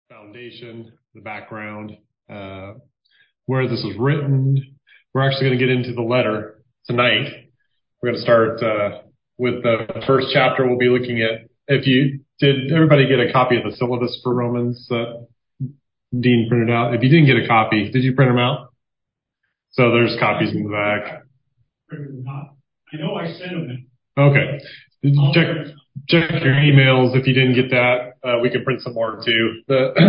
foundation, the background, where this was written. We're actually going to get into the letter tonight. We're going to start with the first chapter. We'll be looking at, did everybody get a copy of the syllabus for Romans that Dean printed out? If you didn't get a copy, did you print them out? So there's copies in the back. I know I sent them. Okay. Check your emails. If you didn't get that, we can print some more too.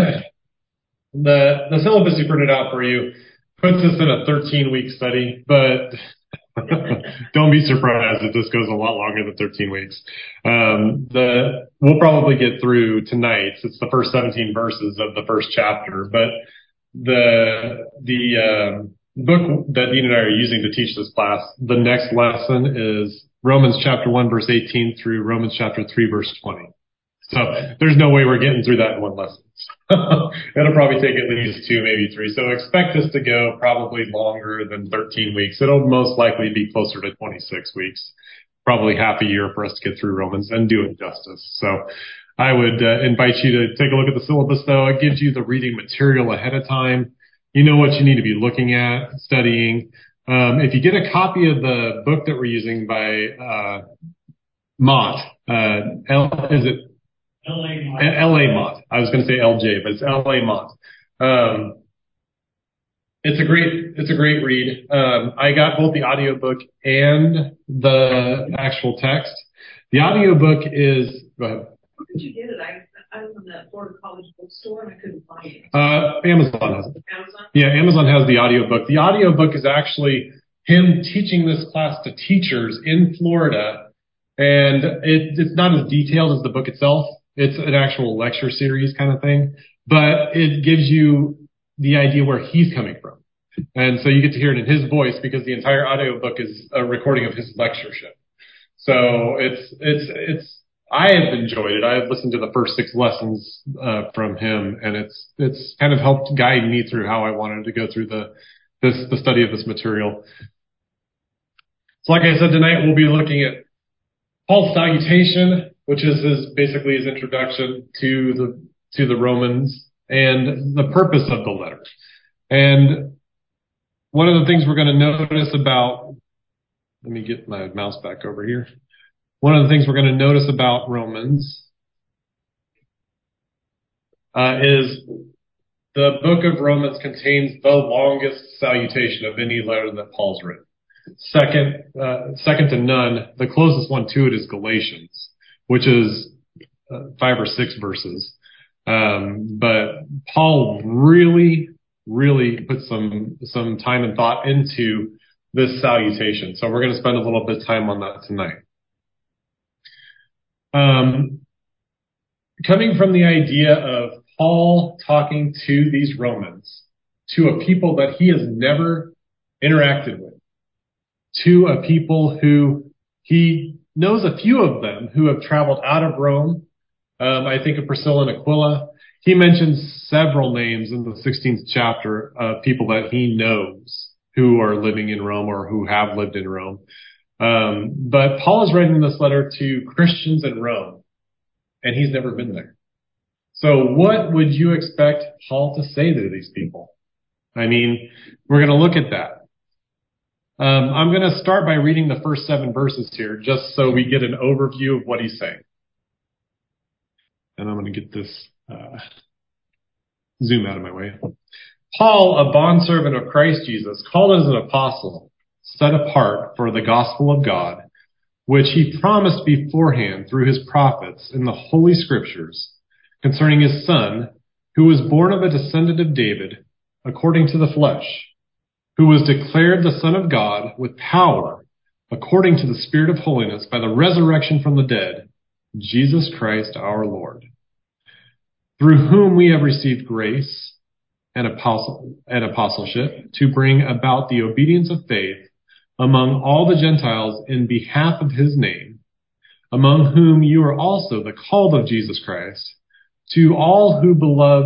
The syllabus you printed out for you puts us in a 13-week study, but don't be surprised if this goes a lot longer than 13 weeks. We'll probably get through tonight. It's the first 17 verses of the first chapter, but the book that Dean and I are using to teach this class, the next lesson is Romans chapter 1 verse 18 through Romans chapter 3 verse 20. So there's no way we're getting through that in one lesson. It'll probably take at least 2, maybe 3. So expect this to go probably longer than 13 weeks. It'll most likely be closer to 26 weeks, probably half a year for us to get through Romans and do it justice. So I would invite you to take a look at the syllabus though. It gives you the reading material ahead of time. You know what you need to be looking at, studying. If you get a copy of the book that we're using by Mott, is it L.A. Mott? I was going to say L.J., but it's L.A. Mott. It's a great read. I got both the audiobook and the actual text. The audiobook is, go ahead. Where did you get it? I was in the Florida College bookstore and I couldn't find it. Amazon has it. Amazon? Yeah, Amazon has the audiobook. The audiobook is actually him teaching this class to teachers in Florida, and it's not as detailed as the book itself. It's an actual lecture series kind of thing, but it gives you the idea where he's coming from. And so you get to hear it in his voice because the entire audiobook is a recording of his lectureship. So I have enjoyed it. I have listened to the first 6 lessons from him, and it's kind of helped guide me through how I wanted to go through the study of this material. So like I said, tonight we'll be looking at Paul's salutation, which is basically his introduction to the Romans and the purpose of the letter. And one of the things we're going to notice about, let me get my mouse back over here. One of the things we're going to notice about Romans is the book of Romans contains the longest salutation of any letter that Paul's written. Second to none, the closest one to it is Galatians, which is 5 or 6 verses. But Paul really put some time and thought into this salutation. So we're going to spend a little bit of time on that tonight. Coming from the idea of Paul talking to these Romans, to a people that he has never interacted with, to a people who he knows a few of them who have traveled out of Rome. I think of Priscilla and Aquila. He mentions several names in the 16th chapter of people that he knows who are living in Rome or who have lived in Rome. But Paul is writing this letter to Christians in Rome, and he's never been there. So what would you expect Paul to say to these people? I mean, we're going to look at that. I'm going to start by reading the first 7 verses here, just so we get an overview of what he's saying. And I'm going to get this zoom out of my way. Paul, a bondservant of Christ Jesus, called as an apostle, set apart for the gospel of God, which he promised beforehand through his prophets in the Holy Scriptures concerning his Son, who was born of a descendant of David, according to the flesh, who was declared the Son of God with power, according to the Spirit of holiness, by the resurrection from the dead, Jesus Christ our Lord, through whom we have received grace and apostleship to bring about the obedience of faith among all the Gentiles in behalf of his name, among whom you are also the called of Jesus Christ, to all who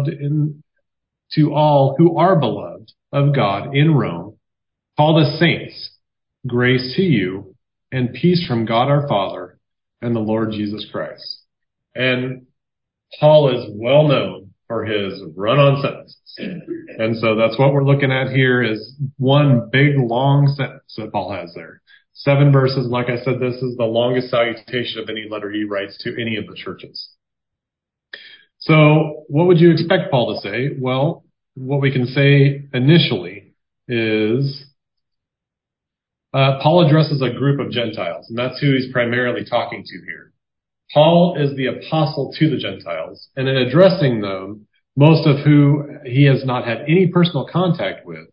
are beloved of God in Rome, called as saints, grace to you and peace from God our Father and the Lord Jesus Christ. And Paul is well known or his run-on sentences. And so that's what we're looking at here is one big long sentence that Paul has there. 7 verses. Like I said, this is the longest salutation of any letter he writes to any of the churches. So what would you expect Paul to say? Well, what we can say initially is Paul addresses a group of Gentiles, and that's who he's primarily talking to here. Paul is the apostle to the Gentiles, and in addressing them, most of who he has not had any personal contact with,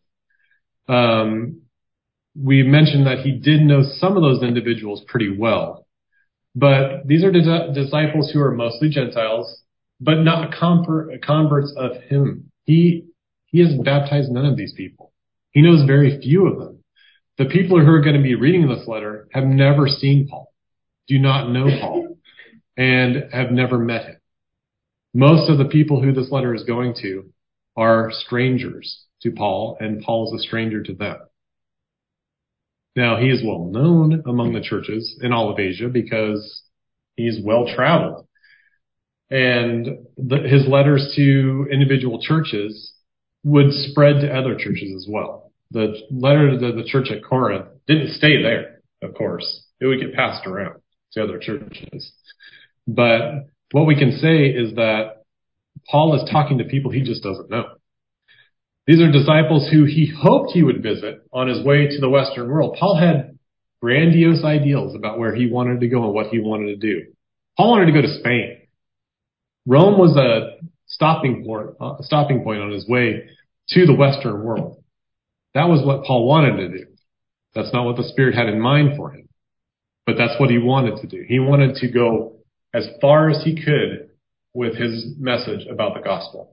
we mentioned that he did know some of those individuals pretty well. But these are disciples who are mostly Gentiles, but not converts of him. He has baptized none of these people. He knows very few of them. The people who are going to be reading this letter have never seen Paul, do not know Paul, and have never met him. Most of the people who this letter is going to are strangers to Paul, and Paul is a stranger to them. Now, he is well known among the churches in all of Asia because he's well traveled. And his letters to individual churches would spread to other churches as well. The letter to the church at Corinth didn't stay there, of course. It would get passed around to other churches. But what we can say is that Paul is talking to people he just doesn't know. These are disciples who he hoped he would visit on his way to the Western world. Paul had grandiose ideals about where he wanted to go and what he wanted to do. Paul wanted to go to Spain. Rome was a stopping point on his way to the Western world. That was what Paul wanted to do. That's not what the Spirit had in mind for him. But that's what he wanted to do. He wanted to go as far as he could with his message about the gospel.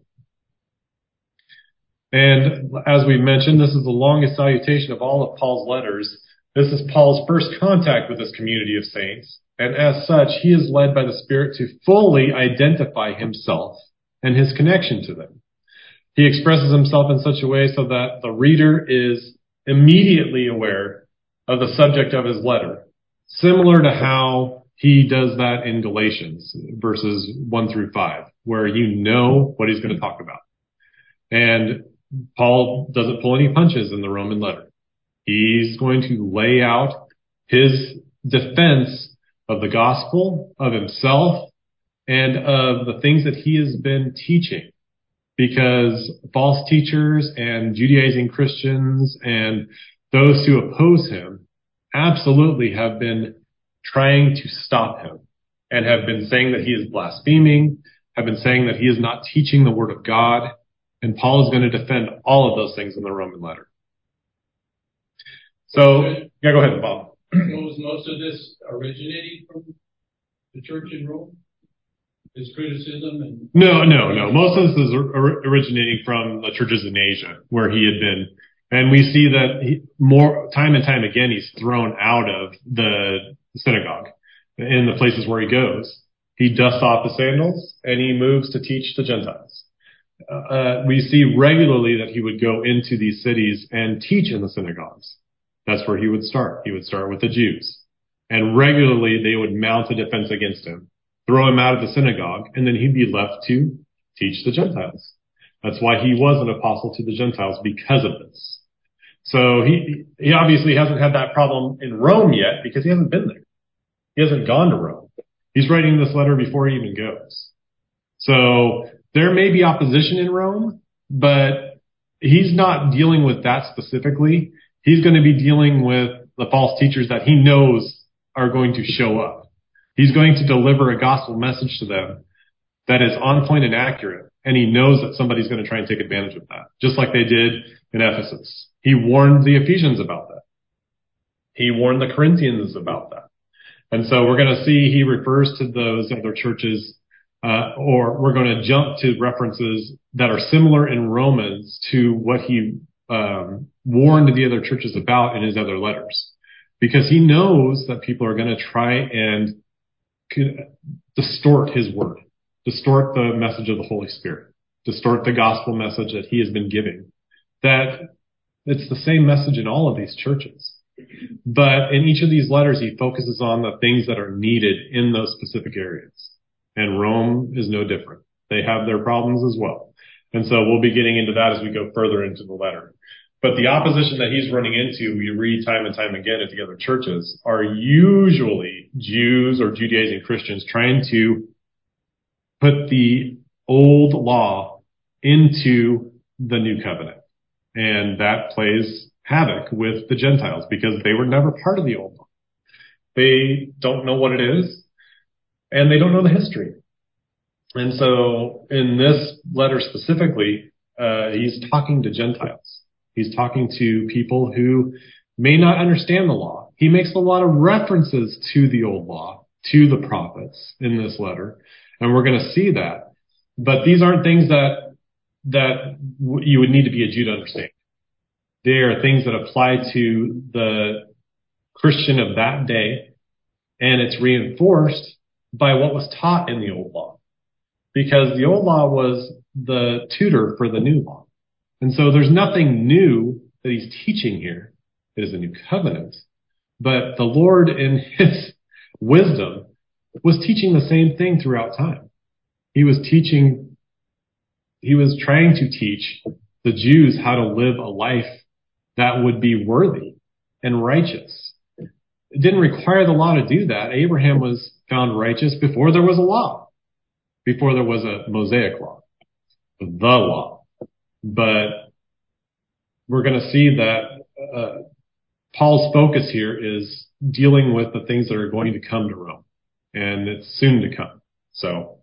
And as we mentioned, this is the longest salutation of all of Paul's letters. This is Paul's first contact with this community of saints. And as such, he is led by the Spirit to fully identify himself and his connection to them. He expresses himself in such a way so that the reader is immediately aware of the subject of his letter, similar to how he does that in Galatians, verses 1 through 5, where you know what he's going to talk about. And Paul doesn't pull any punches in the Roman letter. He's going to lay out his defense of the gospel, of himself, and of the things that he has been teaching. Because false teachers and Judaizing Christians and those who oppose him absolutely have been trying to stop him and have been saying that he is blaspheming, have been saying that he is not teaching the word of God. And Paul is going to defend all of those things in the Roman letter. So, yeah, go ahead, Bob. Was most of this originating from the church in Rome? His criticism and... No. Most of this is originating from the churches in Asia where he had been. And we see that more time and time again, he's thrown out of the synagogue in the places where he goes. He dusts off the sandals and he moves to teach the Gentiles. We see regularly that he would go into these cities and teach in the synagogues. That's where he would start. He would start with the Jews. And regularly they would mount a defense against him, throw him out of the synagogue, and then he'd be left to teach the Gentiles. That's why he was an apostle to the Gentiles, because of this. So he obviously hasn't had that problem in Rome yet because he hasn't been there. He hasn't gone to Rome. He's writing this letter before he even goes. So there may be opposition in Rome, but he's not dealing with that specifically. He's going to be dealing with the false teachers that he knows are going to show up. He's going to deliver a gospel message to them that is on point and accurate. And he knows that somebody's going to try and take advantage of that, just like they did in Ephesus. He warned the Ephesians about that. He warned the Corinthians about that. And so we're going to see he refers to those other churches, or we're going to jump to references that are similar in Romans to what he warned the other churches about in his other letters. Because he knows that people are going to try and distort his word, distort the message of the Holy Spirit, distort the gospel message that he has been giving. That it's the same message in all of these churches. But in each of these letters, he focuses on the things that are needed in those specific areas. And Rome is no different. They have their problems as well. And so we'll be getting into that as we go further into the letter. But the opposition that he's running into, we read time and time again at the other churches, are usually Jews or Judaizing Christians trying to put the old law into the new covenant. And that plays havoc with the Gentiles because they were never part of the old law. They don't know what it is, and they don't know the history. And so in this letter specifically, he's talking to Gentiles. He's talking to people who may not understand the law. He makes a lot of references to the old law, to the prophets in this letter, and we're going to see that. But these aren't things that you would need to be a Jew to understand. They are things that apply to the Christian of that day, and it's reinforced by what was taught in the old law. Because the old law was the tutor for the new law. And so there's nothing new that he's teaching here. It is a new covenant. But the Lord, in his wisdom, was teaching the same thing throughout time. He was trying to teach the Jews how to live a life that would be worthy and righteous. It didn't require the law to do that. Abraham was found righteous before there was a law, before there was a Mosaic law, the law. But we're going to see that Paul's focus here is dealing with the things that are going to come to Rome, and it's soon to come. So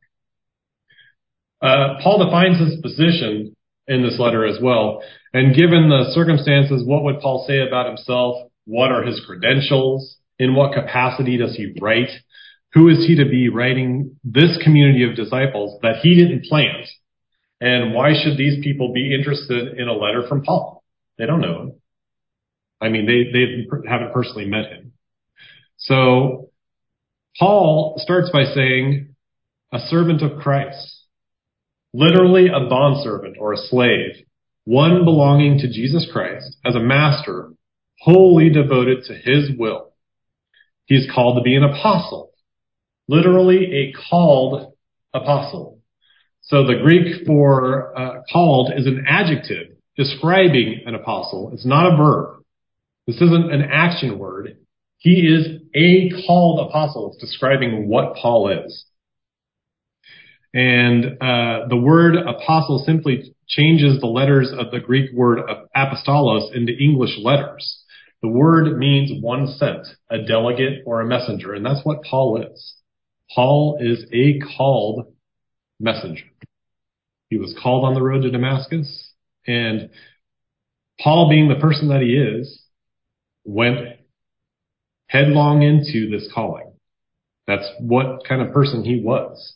Paul defines his position in this letter as well. And given the circumstances, what would Paul say about himself? What are his credentials? In what capacity does he write? Who is he to be writing this community of disciples that he didn't plant? And why should these people be interested in a letter from Paul? They don't know him. I mean, they haven't personally met him. So Paul starts by saying, a servant of Christ, literally a bondservant or a slave, one belonging to Jesus Christ as a master, wholly devoted to his will. He is called to be an apostle, literally a called apostle. So the Greek for called is an adjective describing an apostle. It's not a verb. This isn't an action word. He is a called apostle. It's describing what Paul is. And the word apostle simply changes the letters of the Greek word of apostolos into English letters. The word means one sent, a delegate or a messenger, and that's what Paul is. Paul is a called messenger. He was called on the road to Damascus, and Paul, being the person that he is, went headlong into this calling. That's what kind of person he was.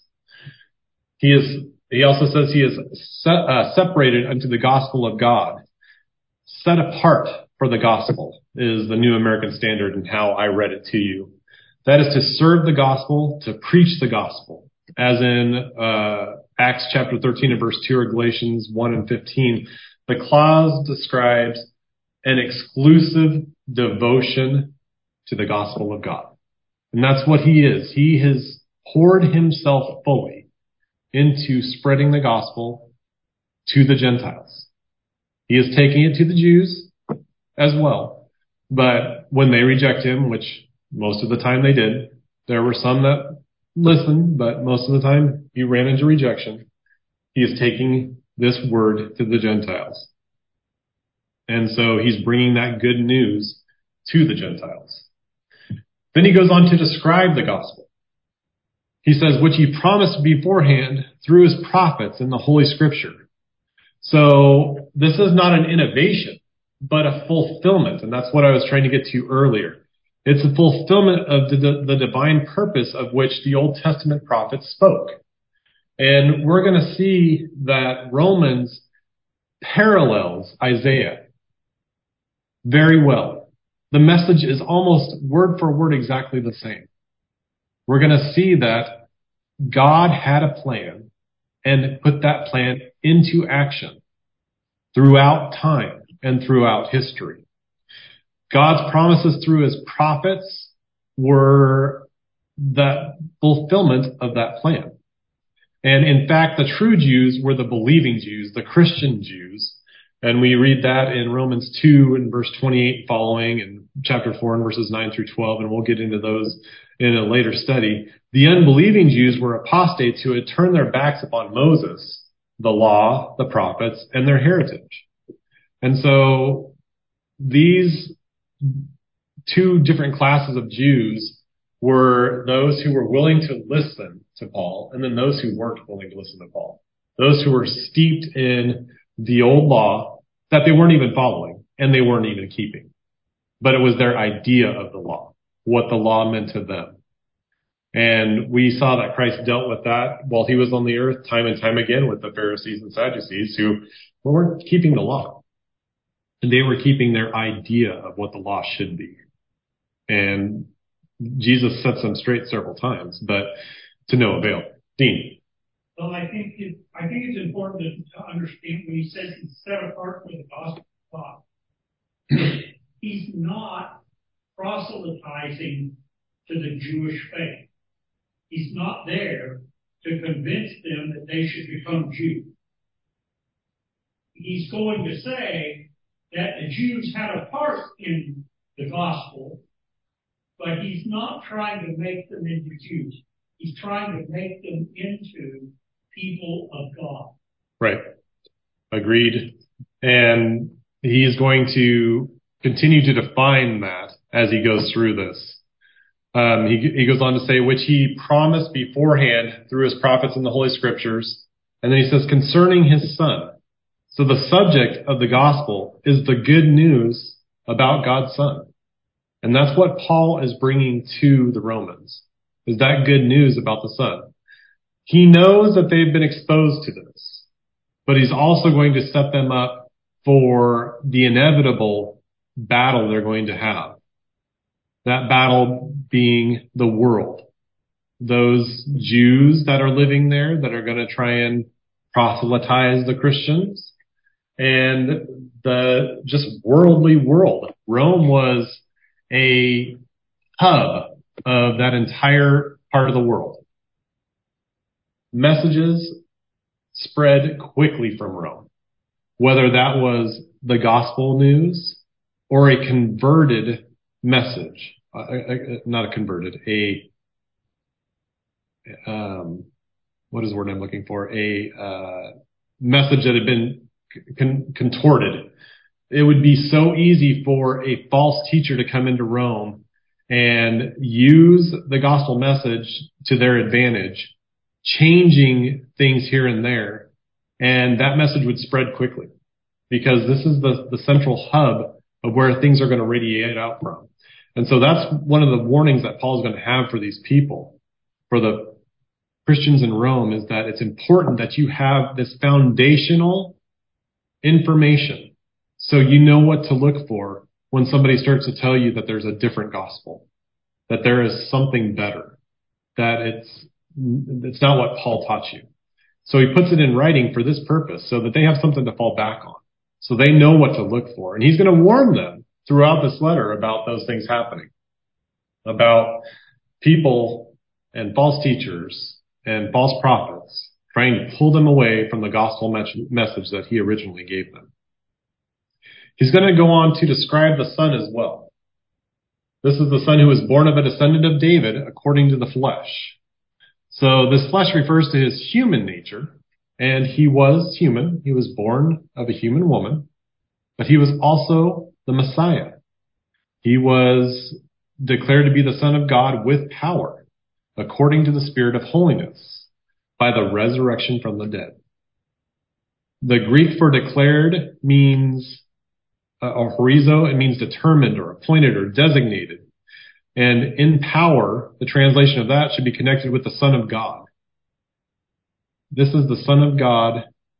He also says he is separated unto the gospel of God. Set apart for the gospel is the New American Standard and how I read it to you. That is to serve the gospel, to preach the gospel. As in Acts chapter 13 and verse 2 or Galatians 1 and 15, the clause describes an exclusive devotion to the gospel of God. And that's what he is. He has poured himself fully into spreading the gospel to the Gentiles. He is taking it to the Jews as well. But when they reject him, which most of the time they did, there were some that listened, but most of the time he ran into rejection. He is taking this word to the Gentiles. And so he's bringing that good news to the Gentiles. Then he goes on to describe the gospel. He says, which he promised beforehand through his prophets in the Holy Scripture. So this is not an innovation, but a fulfillment. And that's what I was trying to get to earlier. It's a fulfillment of the divine purpose of which the Old Testament prophets spoke. And we're going to see that Romans parallels Isaiah very well. The message is almost word for word exactly the same. We're going to see that God had a plan and put that plan into action throughout time and throughout history. God's promises through his prophets were the fulfillment of that plan. And in fact, the true Jews were the believing Jews, the Christian Jews. And we read that in Romans 2 and verse 28 following, and chapter 4 and verses 9 through 12, and we'll get into those in a later study. The unbelieving Jews were apostates who had turned their backs upon Moses, the law, the prophets, and their heritage. And so these two different classes of Jews were those who were willing to listen to Paul, and then those who weren't willing to listen to Paul. Those who were steeped in the old law that they weren't even following and they weren't even keeping. But it was their idea of the law, what the law meant to them. And we saw that Christ dealt with that while he was on the earth time and time again with the Pharisees and Sadducees who weren't keeping the law. And they were keeping their idea of what the law should be. And Jesus sets them straight several times, but to no avail. Dean. Well, I think it's important to understand when he says he's set apart for the gospel of God. He's not proselytizing to the Jewish faith. He's not there to convince them that they should become Jews. He's going to say that the Jews had a part in the gospel, but he's not trying to make them into Jews. He's trying to make them into people of God. Right. Agreed. And he is going to continue to define that as he goes through this. He goes on to say, which he promised beforehand through his prophets in the Holy Scriptures. And then he says, concerning his son. So the subject of the gospel is the good news about God's son. And that's what Paul is bringing to the Romans, is that good news about the son. He knows that they've been exposed to this, but he's also going to set them up for the inevitable battle they're going to have. That battle being the world. Those Jews that are living there that are going to try and proselytize the Christians, and the just worldly world. Rome was a hub of that entire part of the world. Messages spread quickly from Rome, whether that was the gospel news or a converted message. Not a converted, what is the word I'm looking for? A message that had been contorted. It would be so easy for a false teacher to come into Rome and use the gospel message to their advantage, changing things here and there, and that message would spread quickly because this is the central hub of where things are going to radiate out from. And so that's one of the warnings that Paul's going to have for these people, for the Christians in Rome, is that it's important that you have this foundational information so you know what to look for when somebody starts to tell you that there's a different gospel, that there is something better, that it's not what Paul taught you. So he puts it in writing for this purpose so that they have something to fall back on, so they know what to look for. And he's going to warn them throughout this letter about those things happening, about people and false teachers and false prophets trying to pull them away from the gospel message that he originally gave them. He's going to go on to describe the Son as well. This is the Son who was born of a descendant of David according to the flesh. So this flesh refers to his human nature, and he was human. He was born of a human woman, but he was also the Messiah. He was declared to be the Son of God with power, according to the Spirit of holiness, by the resurrection from the dead. The Greek for declared means, or horizo, it means determined or appointed or designated. And in power, the translation of that should be connected with the Son of God. This is the Son of God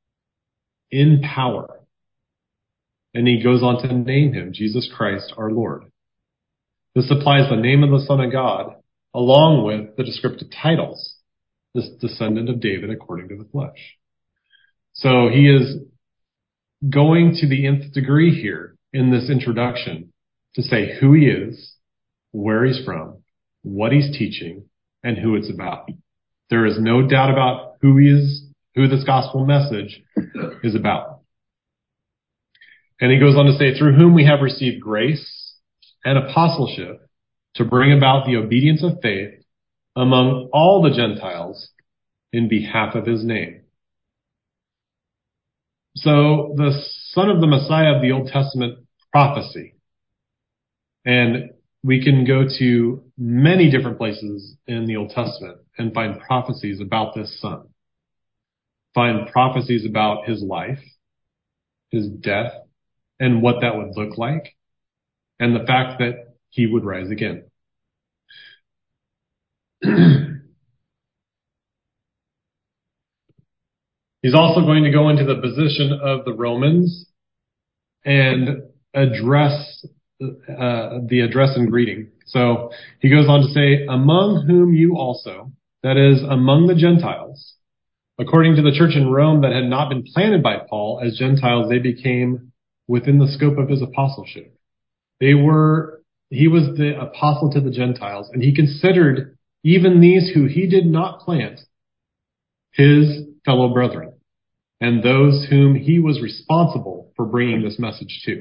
in power. And he goes on to name him Jesus Christ our Lord. This applies the name of the Son of God along with the descriptive titles, this descendant of David according to the flesh. So he is going to the nth degree here in this introduction to say who he is, where he's from, what he's teaching, and who it's about. There is no doubt about who he is, who this gospel message is about. And he goes on to say, through whom we have received grace and apostleship to bring about the obedience of faith among all the Gentiles in behalf of his name. So the son of the Messiah of the Old Testament prophecy. And we can go to many different places in the Old Testament and find prophecies about this son. Find prophecies about his life, his death, and what that would look like, and the fact that he would rise again. He's also going to go into the position of the Romans and address the address and greeting. So he goes on to say, among whom you also, that is, among the Gentiles, according to the church in Rome that had not been planted by Paul as Gentiles, they became within the scope of his apostleship. He was the apostle to the Gentiles, and he considered even these who he did not plant his fellow brethren, and those whom he was responsible for bringing this message to.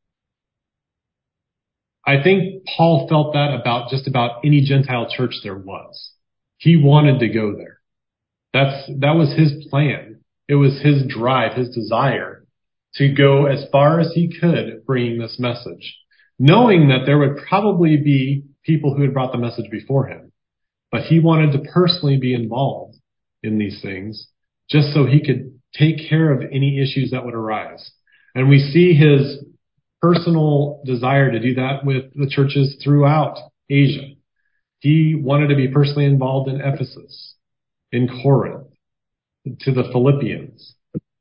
I think Paul felt that about just about any Gentile church there was. He wanted to go there. That was his plan. It was his drive, his desire to go as far as he could bringing this message, knowing that there would probably be people who had brought the message before him. But he wanted to personally be involved in these things just so he could take care of any issues that would arise. And we see his personal desire to do that with the churches throughout Asia. He wanted to be personally involved in Ephesus, in Corinth, to the Philippians.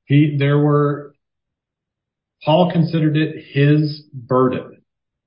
Paul considered it his burden.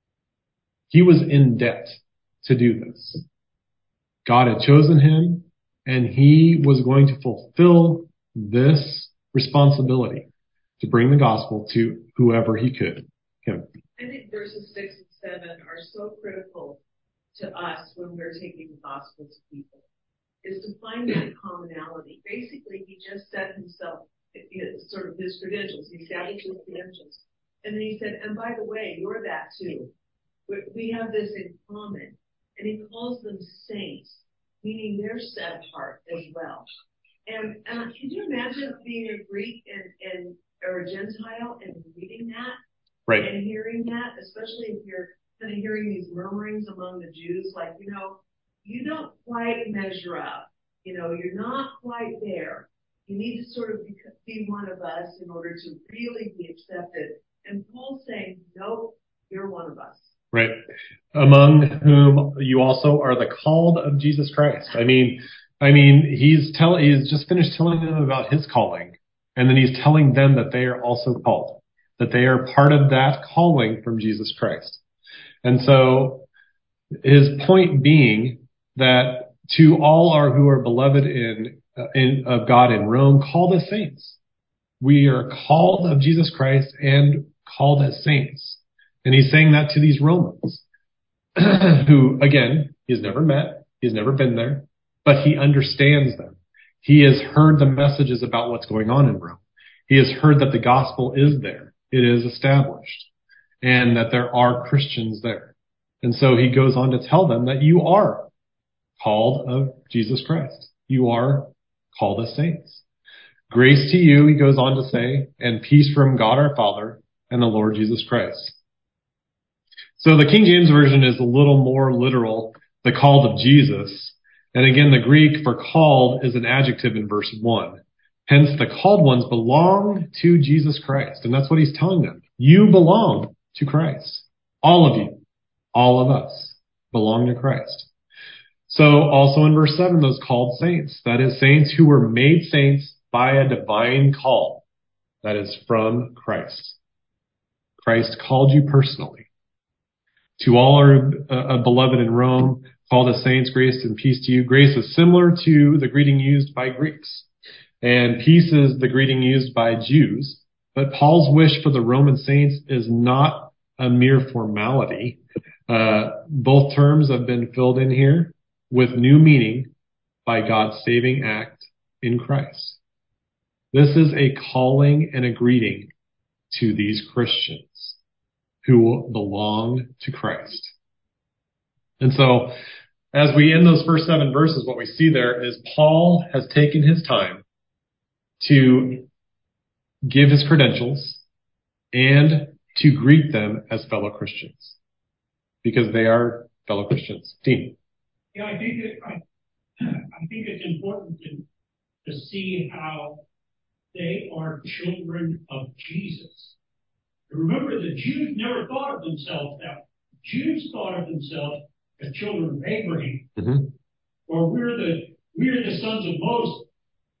He was in debt to do this. God had chosen him, and he was going to fulfill this responsibility to bring the gospel to whoever he could. Kim. I think verses 6 and 7 are so critical to us when we're taking the gospel to people, is to find that commonality. Basically, he just set himself, sort of his credentials. He established his credentials. And then he said, and by the way, you're that too. We have this in common. And he calls them saints, meaning they're set apart as well. And can you imagine being a Greek or a Gentile and reading that? Right. And hearing that, especially if you're kind of hearing these murmurings among the Jews, like, you don't quite measure up. You're not quite there. You need to sort of be one of us in order to really be accepted. And Paul's saying, no, you're one of us. Right. Among whom you also are the called of Jesus Christ. I mean, he's just finished telling them about his calling, and then he's telling them that they are also called, that they are part of that calling from Jesus Christ. And so his point being that to all who are beloved of God in Rome, called as saints. We are called of Jesus Christ and called as saints. And he's saying that to these Romans who, again, he's never met, he's never been there, but he understands them. He has heard the messages about what's going on in Rome. He has heard that the gospel is there. It is established, and that there are Christians there. And so he goes on to tell them that you are called of Jesus Christ. You are called as saints. Grace to you, he goes on to say, and peace from God our Father and the Lord Jesus Christ. So the King James Version is a little more literal, the called of Jesus. And again, the Greek for called is an adjective in verse 1. Hence, the called ones belong to Jesus Christ. And that's what he's telling them. You belong to Christ. All of you, all of us, belong to Christ. So also in verse 7, those called saints. That is, saints who were made saints by a divine call. That is from Christ. Christ called you personally. To all are beloved in Rome, called as saints, grace and peace to you. Grace is similar to the greeting used by Greeks, and peace is the greeting used by Jews. But Paul's wish for the Roman saints is not a mere formality. Both terms have been filled in here with new meaning by God's saving act in Christ. This is a calling and a greeting to these Christians who belong to Christ. And so, as we end those first 7 verses, what we see there is Paul has taken his time to give his credentials and to greet them as fellow Christians, because they are fellow Christians. Dean. Yeah, I think it's important to see how they are children of Jesus. Remember, the Jews never thought of themselves that way. Jews thought of themselves as children of Abraham, or we're the sons of Moses.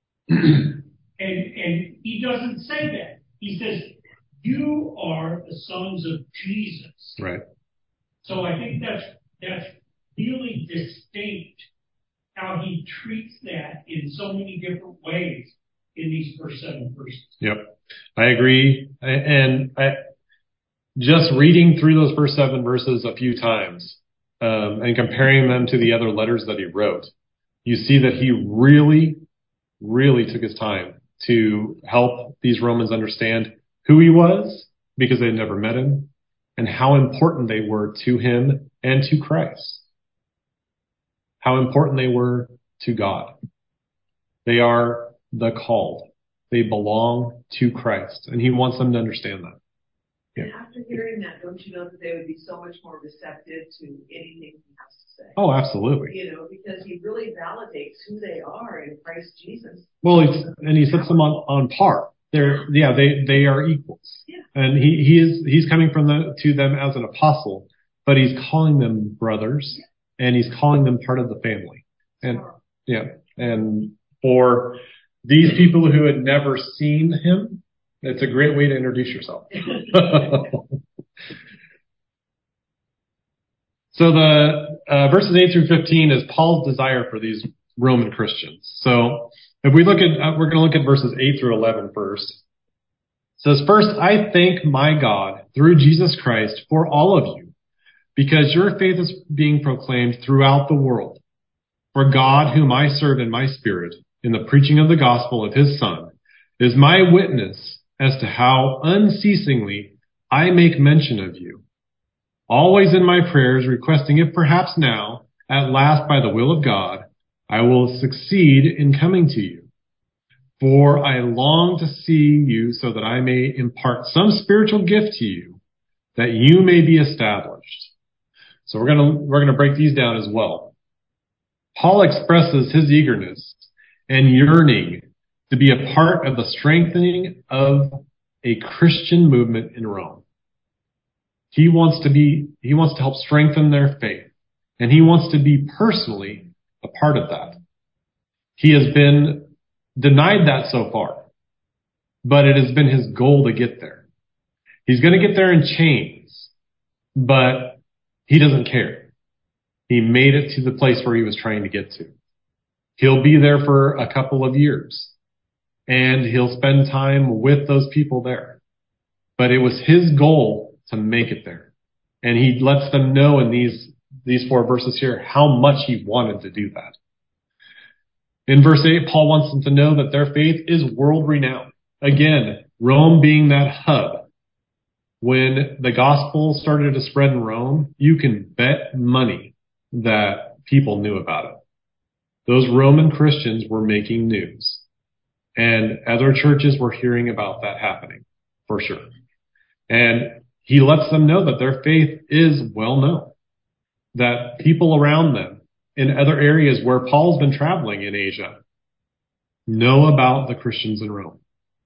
and he doesn't say that. He says, you are the sons of Jesus. Right. So I think that's really distinct how he treats that in so many different ways in these first 7 verses. Yep. I agree. And just reading through those first 7 verses a few times, and comparing them to the other letters that he wrote, you see that he really, really took his time to help these Romans understand who he was, because they'd never met him, and how important they were to him and to Christ. How important they were to God. They are the called. They belong to Christ, and he wants them to understand that. And after hearing that, don't you know that they would be so much more receptive to anything he has to say? Oh, absolutely. Because he really validates who they are in Christ Jesus. Well, and he sets them on par. They are equals. Yeah. And he's coming to them as an apostle, but he's calling them brothers, and he's calling them part of the family. And and for these people who had never seen him, it's a great way to introduce yourself. So the verses 8 through 15 is Paul's desire for these Roman Christians. So if we look at, we're going to look at verses 8 through 11 first. It says, first, I thank my God through Jesus Christ for all of you, because your faith is being proclaimed throughout the world. For God, whom I serve in my spirit, in the preaching of the gospel of his Son, is my witness as to how unceasingly I make mention of you, always in my prayers, requesting if perhaps now, at last by the will of God, I will succeed in coming to you. For I long to see you so that I may impart some spiritual gift to you, that you may be established. So we're going to break these down as well. Paul expresses his eagerness and yearning to be a part of the strengthening of a Christian movement in Rome. He wants to help strengthen their faith, and he wants to be personally a part of that. He has been denied that so far, but it has been his goal to get there. He's going to get there in chains, but he doesn't care. He made it to the place where he was trying to get to. He'll be there for a couple of years, and he'll spend time with those people there. But it was his goal to make it there. And he lets them know in these 4 verses here how much he wanted to do that. In verse 8, Paul wants them to know that their faith is world renowned. Again, Rome being that hub. When the gospel started to spread in Rome, you can bet money that people knew about it. Those Roman Christians were making news. And other churches were hearing about that happening, for sure. And he lets them know that their faith is well known. That people around them in other areas where Paul's been traveling in Asia know about the Christians in Rome.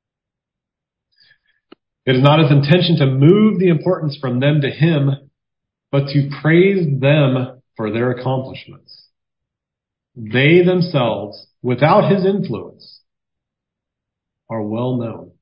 It is not his intention to move the importance from them to him, but to praise them for their accomplishments. They themselves, without his influence, are well known.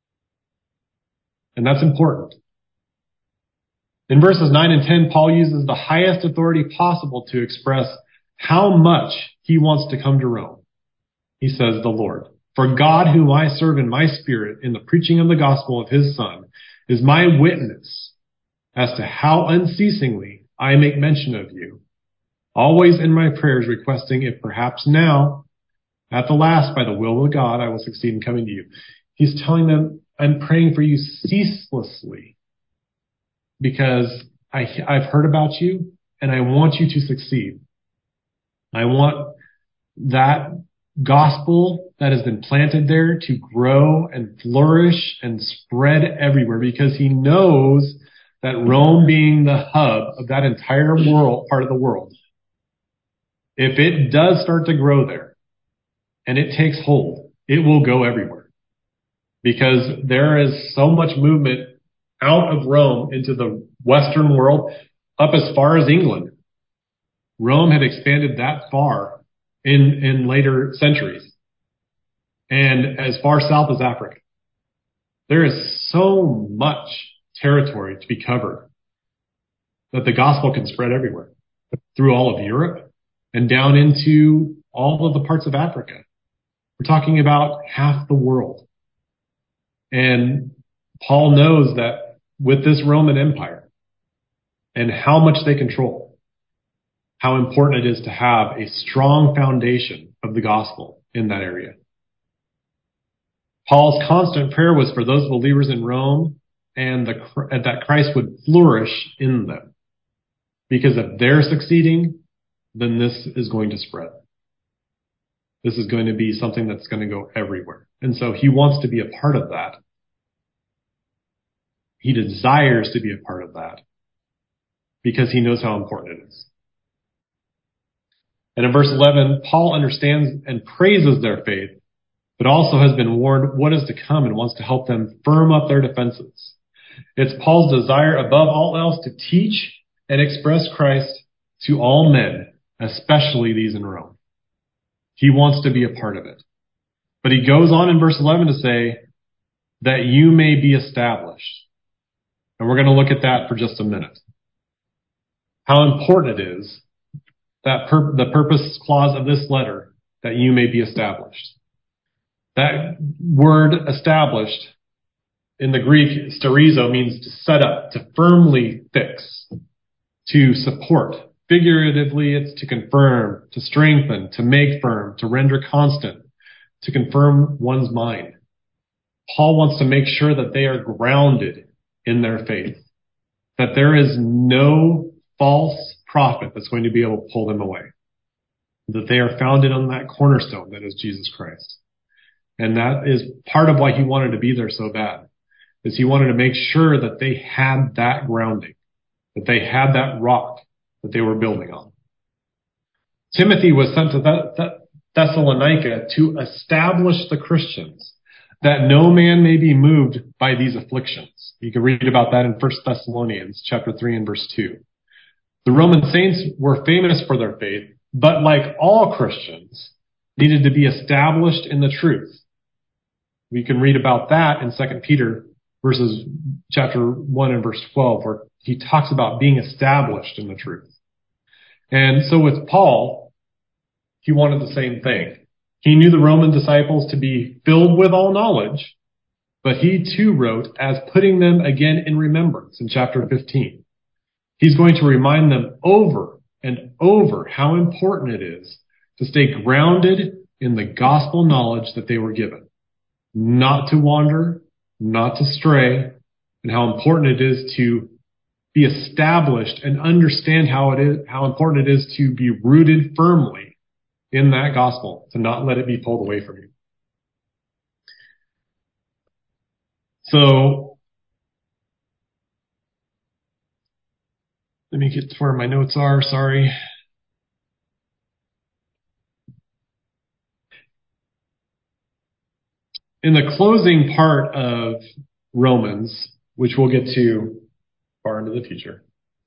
And that's important. In verses 9 and 10, Paul uses the highest authority possible to express how much he wants to come to Rome. He says, the Lord, for God, whom I serve in my spirit in the preaching of the gospel of his Son, is my witness as to how unceasingly I make mention of you, always in my prayers requesting if perhaps now, at the last, by the will of God, I will succeed in coming to you. He's telling them, I'm praying for you ceaselessly because I've heard about you and I want you to succeed. I want that gospel that has been planted there to grow and flourish and spread everywhere, because he knows that Rome, being the hub of that entire part of the world, if it does start to grow there and it takes hold, it will go everywhere, because there is so much movement out of Rome into the Western world up as far as England. Rome had expanded that far in later centuries, and as far south as Africa. There is so much territory to be covered that the gospel can spread everywhere, through all of Europe and down into all of the parts of Africa. We're talking about half the world. And Paul knows that with this Roman Empire and how much they control, how important it is to have a strong foundation of the gospel in that area. Paul's constant prayer was for those believers in Rome and that Christ would flourish in them. Because if they're succeeding, then this is going to spread. This is going to be something that's going to go everywhere. And so he wants to be a part of that. He desires to be a part of that because he knows how important it is. And in verse 11, Paul understands and praises their faith, but also has been warned what is to come and wants to help them firm up their defenses. It's Paul's desire above all else to teach and express Christ to all men, especially these in Rome. He wants to be a part of it. But he goes on in verse 11 to say that you may be established. And we're going to look at that for just a minute. How important it is that the purpose clause of this letter, that you may be established. That word established in the Greek, sterizo, means to set up, to firmly fix, to support. Figuratively, it's to confirm, to strengthen, to make firm, to render constant, to confirm one's mind. Paul wants to make sure that they are grounded in their faith, that there is no false prophet that's going to be able to pull them away, that they are founded on that cornerstone that is Jesus Christ. And that is part of why he wanted to be there so bad, is he wanted to make sure that they had that grounding, that they had that rock that they were building on. Timothy was sent to Thessalonica to establish the Christians, that no man may be moved by these afflictions. You can read about that in 1 Thessalonians chapter 3 and verse 2. The Roman saints were famous for their faith, but like all Christians, needed to be established in the truth. We can read about that in 2 Peter chapter 1 and verse 12, where he talks about being established in the truth. And so with Paul, he wanted the same thing. He knew the Roman disciples to be filled with all knowledge, but he too wrote as putting them again in remembrance in chapter 15. He's going to remind them over and over how important it is to stay grounded in the gospel knowledge that they were given. Not to wander, not to stray, and how important it is to be established and understand how important it is to be rooted firmly in that gospel, to not let it be pulled away from you. So, let me get to where my notes are, sorry. In the closing part of Romans, which we'll get to far into the future,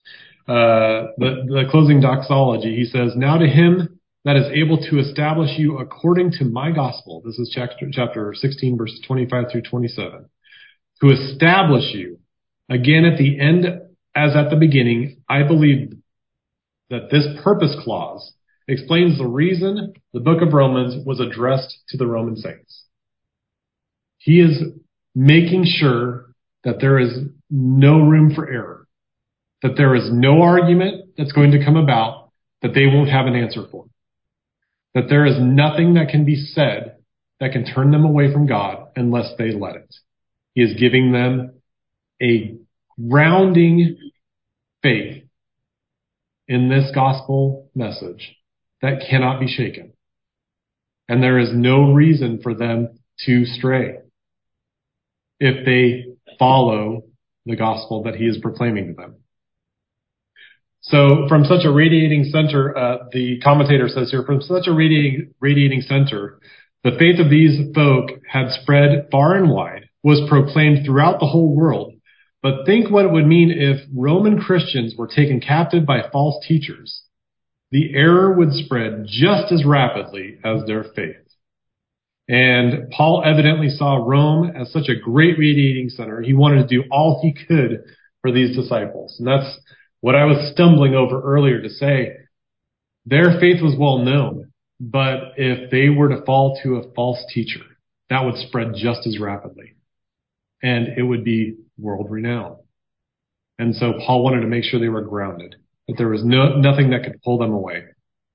the closing doxology, he says, now to him that is able to establish you according to my gospel. This is chapter 16, verses 25 through 27. To establish you. Again, at the end, as at the beginning, I believe that this purpose clause explains the reason the book of Romans was addressed to the Roman saints. He is making sure that there is no room for error, that there is no argument that's going to come about that they won't have an answer for. That there is nothing that can be said that can turn them away from God unless they let it. He is giving them a grounding faith in this gospel message that cannot be shaken. And there is no reason for them to stray if they follow the gospel that he is proclaiming to them. So from such a radiating center, the commentator says here, from such a radiating center, the faith of these folk had spread far and wide, was proclaimed throughout the whole world. But think what it would mean if Roman Christians were taken captive by false teachers. The error would spread just as rapidly as their faith. And Paul evidently saw Rome as such a great radiating center. He wanted to do all he could for these disciples. And that's what I was stumbling over earlier to say. Their faith was well known, but if they were to fall to a false teacher, that would spread just as rapidly. And it would be world renowned. And so Paul wanted to make sure they were grounded, that there was nothing that could pull them away.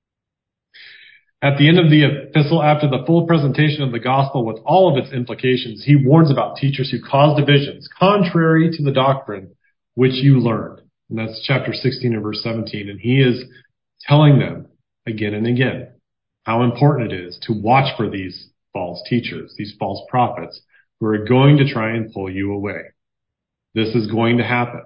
At the end of the epistle, after the full presentation of the gospel with all of its implications, he warns about teachers who cause divisions contrary to the doctrine which you learned. And that's chapter 16 and verse 17. And he is telling them again and again how important it is to watch for these false teachers, these false prophets who are going to try and pull you away. This is going to happen.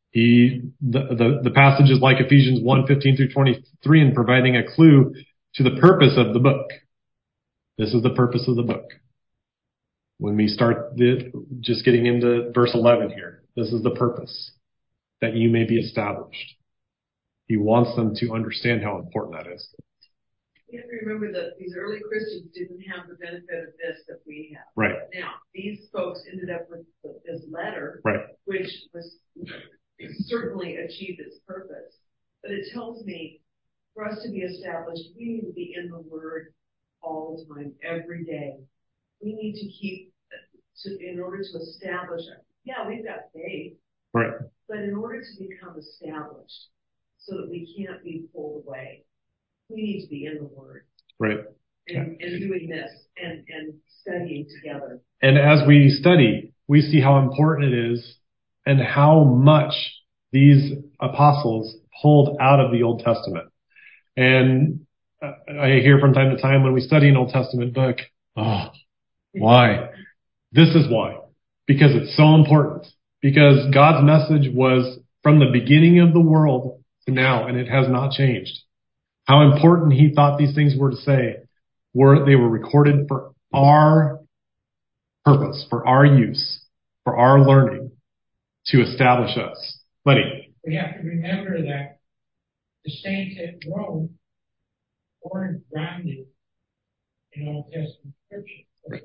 The passage is like Ephesians 1:15 through 23 in providing a clue to the purpose of the book. This is the purpose of the book. When we start just getting into verse 11 here, this is the purpose, that you may be established. He wants them to understand how important that is. You have to remember that these early Christians didn't have the benefit of this that we have. Right. Now, these folks ended up with this letter, Right. which was certainly achieved its purpose. But it tells me, for us to be established, we need to be in the Word all the time, every day. We need to keep, in order to establish, we've got faith. Right. But in order to become established, so that we can't be pulled away, we need to be in the Word. Right. And doing this and studying together. And as we study, we see how important it is and how much these apostles pulled out of the Old Testament. And I hear from time to time when we study an Old Testament book, why? This is why. Because it's so important. Because God's message was from the beginning of the world to now, and it has not changed. How important he thought these things were to say, they were recorded for our purpose, for our use, for our learning, to establish us. Lenny. We have to remember that the saints at Rome weren't grounded in Old Testament scripture. Right.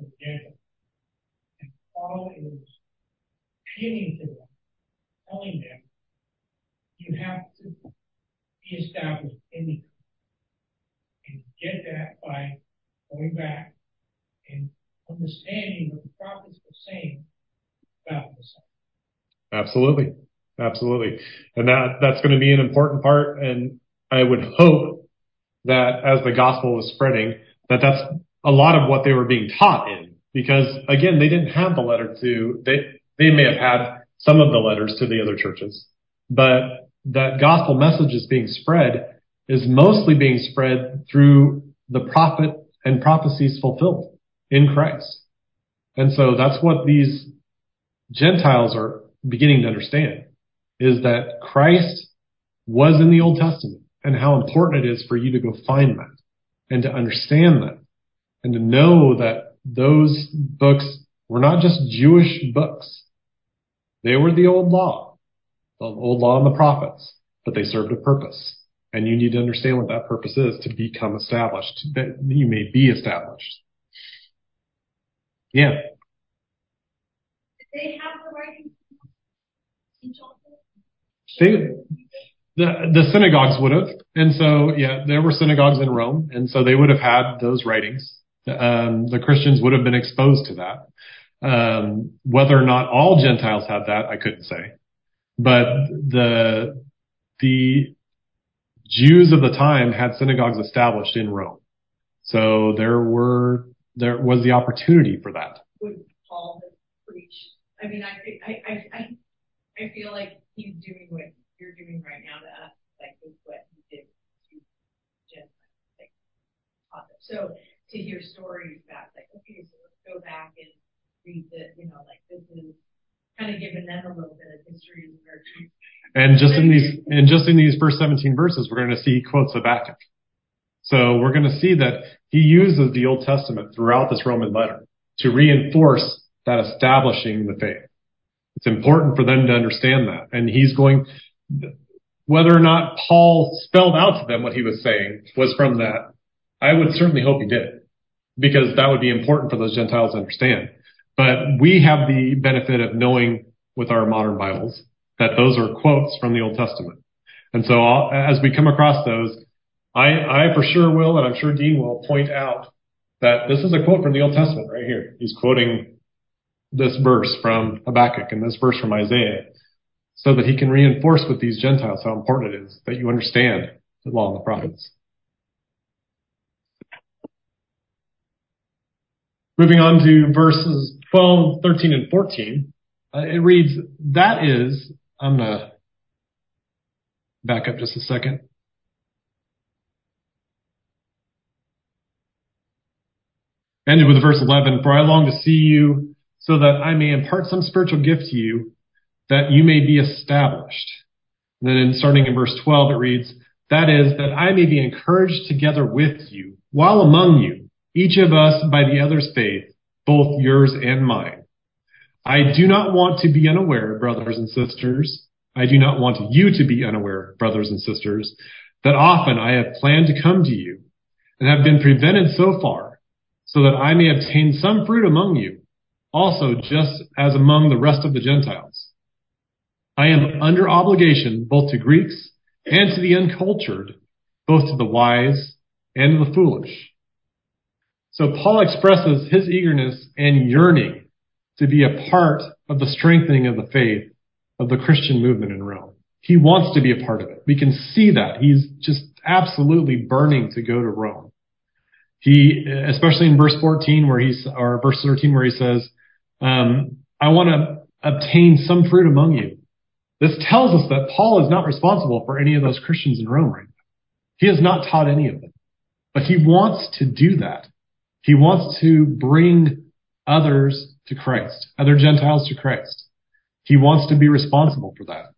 And Paul is appealing to them, telling them, you have to be established in the truth. And get that by going back and understanding what the prophets were saying about the Messiah. Absolutely. Absolutely. And that's going to be an important part. And I would hope that as the gospel was spreading, that's a lot of what they were being taught in. Because again, they didn't have the letter they may have had some of the letters to the other churches, but that gospel message is being spread is mostly being spread through the prophet and prophecies fulfilled in Christ. And so that's what these Gentiles are beginning to understand, is that Christ was in the Old Testament and how important it is for you to go find that and to understand that and to know that those books were not just Jewish books. They were the old law and the prophets, but they served a purpose. And you need to understand what that purpose is to become established, that you may be established. Yeah. Did they have the writing to teach all this? The synagogues would have. And so, there were synagogues in Rome. And so they would have had those writings. The Christians would have been exposed to that. Whether or not all Gentiles had that, I couldn't say. But the Jews of the time had synagogues established in Rome. So there was the opportunity for that. Would Paul have preached? I mean, I feel like he's doing what you're doing right now to us, like with what he did to Gentiles, like taught them. So to hear stories about like, okay, so let's go back and read the, like this is kind of giving them a little bit of history of their truth. And just in these first 17 verses, we're going to see quotes Habakkuk. So we're going to see that he uses the Old Testament throughout this Roman letter to reinforce that establishing the faith. It's important for them to understand that. And he's going, whether or not Paul spelled out to them what he was saying was from that, I would certainly hope he did, because that would be important for those Gentiles to understand. But we have the benefit of knowing with our modern Bibles that those are quotes from the Old Testament. And so as we come across those, I for sure will, and I'm sure Dean will point out that this is a quote from the Old Testament right here. He's quoting this verse from Habakkuk and this verse from Isaiah so that he can reinforce with these Gentiles how important it is that you understand the law and the prophets. Moving on to verses 12, 13, and 14, it reads, that is, I'm going to back up just a second. Ended with verse 11, for I long to see you so that I may impart some spiritual gift to you, that you may be established. And then starting in verse 12, it reads, that is, that I may be encouraged together with you, while among you, each of us by the other's faith, both yours and mine. I do not want to be unaware, brothers and sisters. I do not want you to be unaware, brothers and sisters, that often I have planned to come to you and have been prevented so far, so that I may obtain some fruit among you, also just as among the rest of the Gentiles. I am under obligation both to Greeks and to the uncultured, both to the wise and to the foolish. So Paul expresses his eagerness and yearning to be a part of the strengthening of the faith of the Christian movement in Rome. He wants to be a part of it. We can see that. He's just absolutely burning to go to Rome. He, especially in verse 14 or verse 13 where he says, I want to obtain some fruit among you. This tells us that Paul is not responsible for any of those Christians in Rome right now. He has not taught any of them. But he wants to do that. He wants to bring others to Christ, other Gentiles to Christ. He wants to be responsible for that.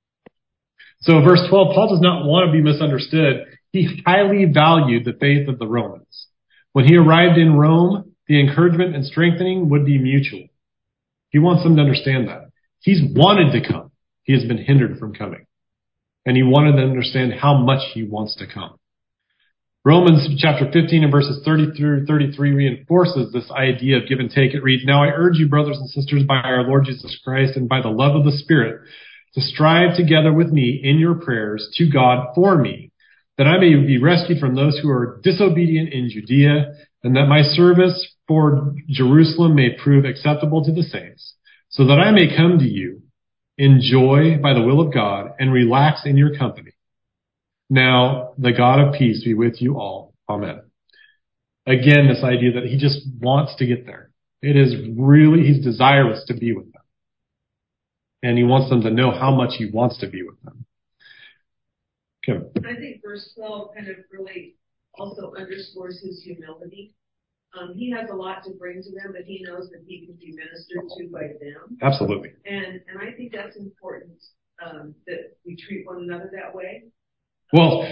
So verse 12, Paul does not want to be misunderstood. He highly valued the faith of the Romans. When he arrived in Rome, the encouragement and strengthening would be mutual. He wants them to understand that. He's wanted to come. He has been hindered from coming. And he wanted them to understand how much he wants to come. Romans chapter 15 and verses 30 through 33 reinforces this idea of give and take. It reads, now I urge you, brothers and sisters, by our Lord Jesus Christ and by the love of the Spirit, to strive together with me in your prayers to God for me, that I may be rescued from those who are disobedient in Judea, and that my service for Jerusalem may prove acceptable to the saints, so that I may come to you in joy by the will of God and relax in your company. Now, the God of peace be with you all. Amen. Again, this idea that he just wants to get there. It is really, he's desirous to be with them. And he wants them to know how much he wants to be with them. Kim. I think verse 12 kind of really also underscores his humility. He has a lot to bring to them, but he knows that he can be ministered to by them. Absolutely. And I think that's important, that we treat one another that way. Well,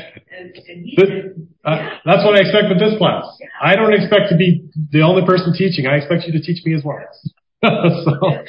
that's what I expect with this class. Yeah. I don't expect to be the only person teaching. I expect you to teach me as well. So,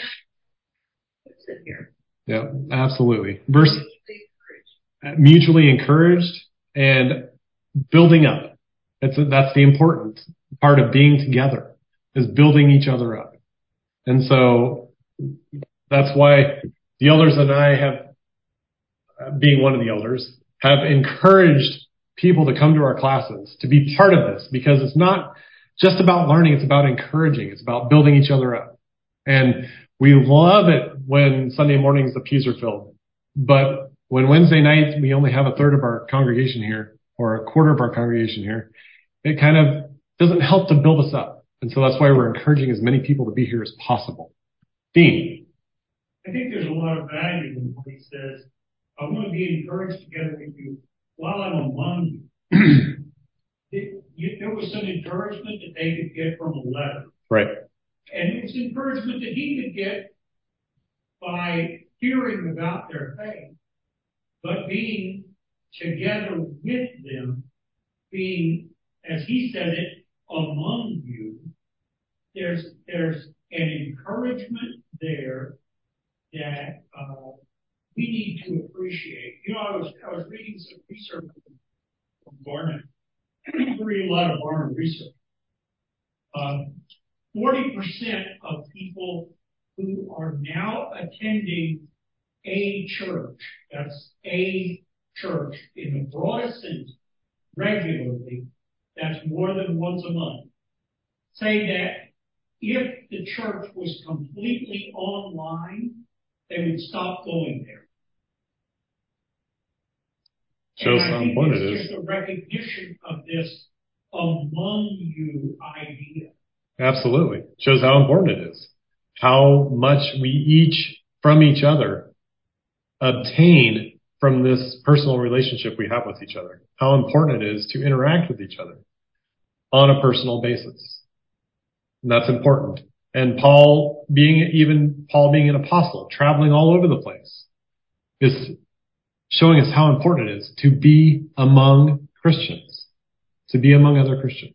yeah, absolutely. Verse mutually encouraged and building up. That's the important part of being together, is building each other up. And so that's why the elders and I have, being one of the elders, have encouraged people to come to our classes, to be part of this, because it's not just about learning, it's about encouraging, it's about building each other up. And we love it when Sunday mornings the pews are filled, but when Wednesday night we only have a third of our congregation here or a quarter of our congregation here, it kind of doesn't help to build us up. And so that's why we're encouraging as many people to be here as possible. Dean. I think there's a lot of value in what he says. I want to be encouraged together with you while I'm among you. There was some encouragement that they could get from a letter. Right. And it was encouragement that he could get by hearing about their faith. But being together with them, being, as he said it, among you, there's an encouragement there that we need to appreciate. You know, I was reading some research from Barna. I read a lot of Barna research. 40% of people who are now attending a church, that's a church in the broadest sense, regularly, that's more than once a month, say that if the church was completely online, they would stop going there. Shows how important it is. It's just a recognition of this among you idea. Absolutely. Shows how important it is. How much we each, from each other, obtain from this personal relationship we have with each other. How important it is to interact with each other on a personal basis. And that's important. And Paul being an apostle, traveling all over the place, is showing us how important it is to be among Christians, to be among other Christians.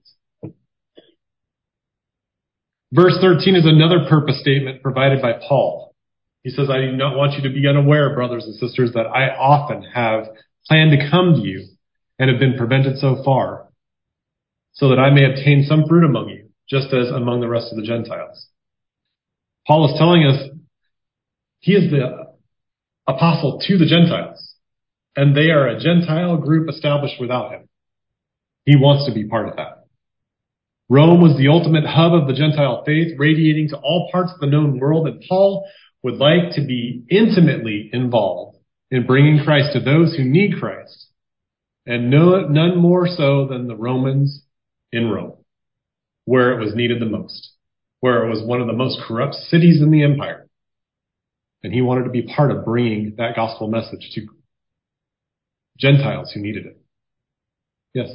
Verse 13 is another purpose statement provided by Paul. He says, I do not want you to be unaware, brothers and sisters, that I often have planned to come to you and have been prevented so far, so that I may obtain some fruit among you, just as among the rest of the Gentiles. Paul is telling us he is the apostle to the Gentiles, and they are a Gentile group established without him. He wants to be part of that. Rome was the ultimate hub of the Gentile faith, radiating to all parts of the known world, and Paul would like to be intimately involved in bringing Christ to those who need Christ, and none more so than the Romans in Rome, where it was needed the most, where it was one of the most corrupt cities in the empire. And he wanted to be part of bringing that gospel message to Gentiles who needed it. Yes?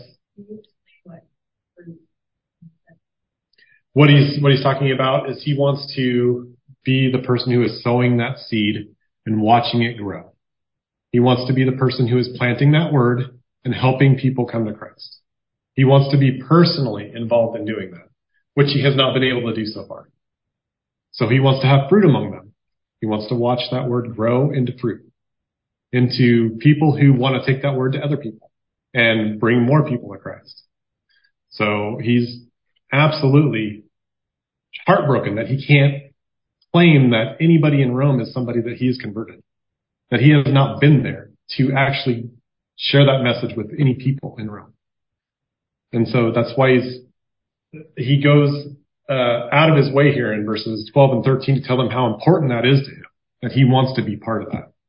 What he's talking about is he wants to be the person who is sowing that seed and watching it grow. He wants to be the person who is planting that word and helping people come to Christ. He wants to be personally involved in doing that, which he has not been able to do so far. So he wants to have fruit among them. He wants to watch that word grow into fruit, into people who want to take that word to other people and bring more people to Christ. So he's absolutely heartbroken that he can't claim that anybody in Rome is somebody that he has converted, that he has not been there to actually share that message with any people in Rome. And so that's why he goes out of his way here in verses 12 and 13 to tell them how important that is to him, that he wants to be part of that.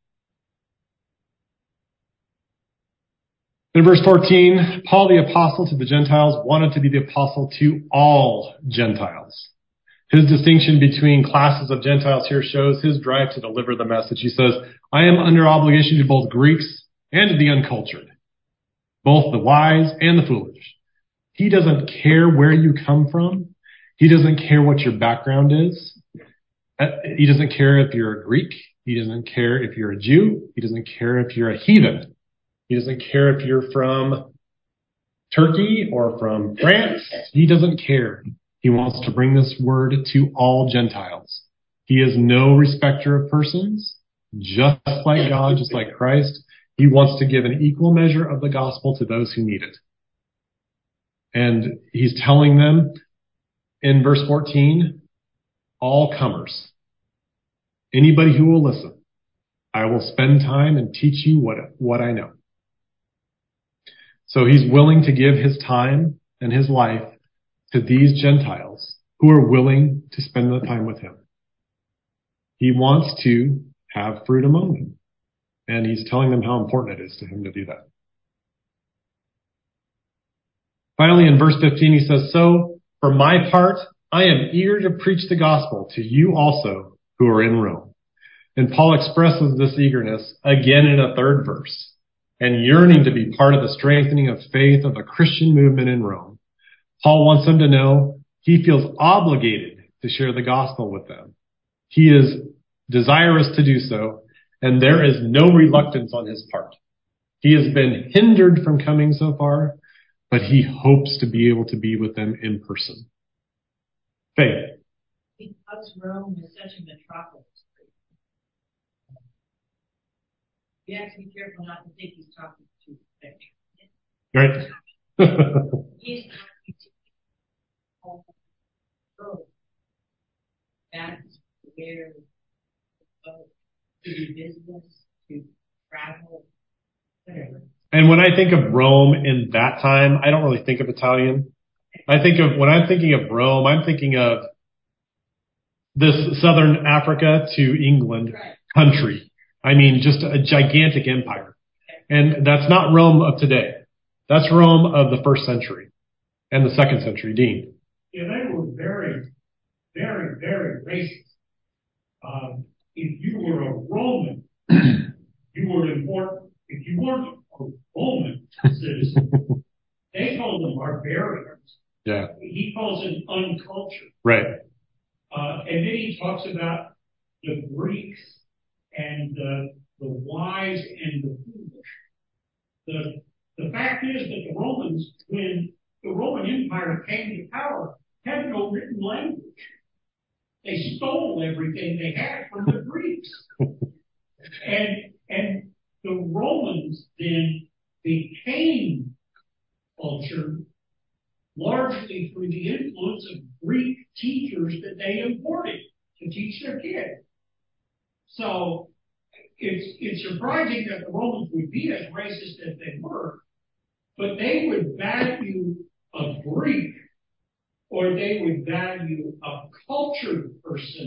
In verse 14, Paul the apostle to the Gentiles wanted to be the apostle to all Gentiles. His distinction between classes of Gentiles here shows his drive to deliver the message. He says, I am under obligation to both Greeks and to the uncultured, both the wise and the foolish. He doesn't care where you come from. He doesn't care what your background is. He doesn't care if you're a Greek. He doesn't care if you're a Jew. He doesn't care if you're a heathen. He doesn't care if you're from Turkey or from France. He doesn't care. He wants to bring this word to all Gentiles. He is no respecter of persons, just like God, just like Christ. He wants to give an equal measure of the gospel to those who need it. And he's telling them in verse 14, all comers, anybody who will listen, I will spend time and teach you what I know. So he's willing to give his time and his life to these Gentiles who are willing to spend the time with him. He wants to have fruit among them. And he's telling them how important it is to him to do that. Finally, in verse 15, he says, "So, for my part, I am eager to preach the gospel to you also who are in Rome." And Paul expresses this eagerness again in a third verse, and yearning to be part of the strengthening of faith of a Christian movement in Rome. Paul wants them to know he feels obligated to share the gospel with them. He is desirous to do so, and there is no reluctance on his part. He has been hindered from coming so far, but he hopes to be able to be with them in person. Faith. Because Rome is such a metropolis, you have to be careful not to think he's talking to the Right? He's talking to Rome. That's where to do business, to travel, whatever. And when I think of Rome in that time, I don't really think of Italian. When I'm thinking of Rome, I'm thinking of this southern Africa to England country. I mean, just a gigantic empire. And that's not Rome of today. That's Rome of the first century and the second century. Dean. Yeah, they were very, very, very racist. If you were a Roman, you were important. If you weren't a Roman citizen, they called them barbarians. Yeah. He calls it uncultured. Right. And then he talks about the Greeks and the wise and the foolish. The fact is that the Romans, when the Roman Empire came to power, had no written language. They stole everything they had from the Greeks. And the Romans then became cultured largely through the influence of Greek teachers that they imported to teach their kids. So it's surprising that the Romans would be as racist as they were, but they would value a Greek or they would value a cultured person